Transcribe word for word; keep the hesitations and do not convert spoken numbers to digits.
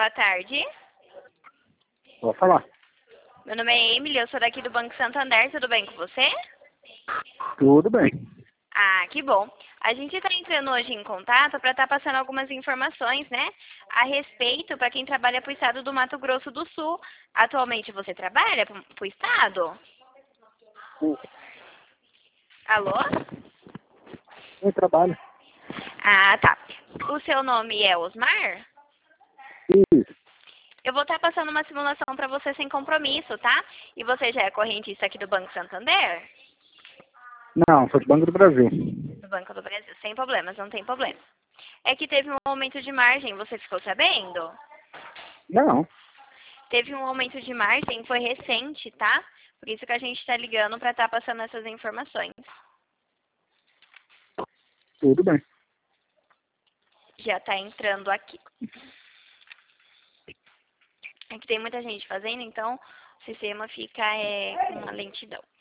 boa tarde. Vou falar. Meu nome é Emily, eu sou daqui do Banco Santander, tudo bem com você? Tudo bem. Ah, que bom. A gente está entrando hoje em contato para estar passando algumas informações, né, a respeito para quem trabalha para o estado do Mato Grosso do Sul. Atualmente você trabalha para o estado? Sim, Alô? eu trabalho. Ah, tá. O seu nome é Osmar? Isso. Eu vou estar passando uma simulação para você sem compromisso, tá? E você já é correntista aqui do Banco Santander? Não, sou do Banco do Brasil. Do Banco do Brasil, sem problemas, não tem problema. É que teve um aumento de margem, você ficou sabendo? Não, Teve um aumento de margem, foi recente, tá? Por isso que a gente está ligando para estar passando essas informações. tudo bem. Já está entrando aqui. É que tem muita gente fazendo, então o sistema fica é, com uma lentidão.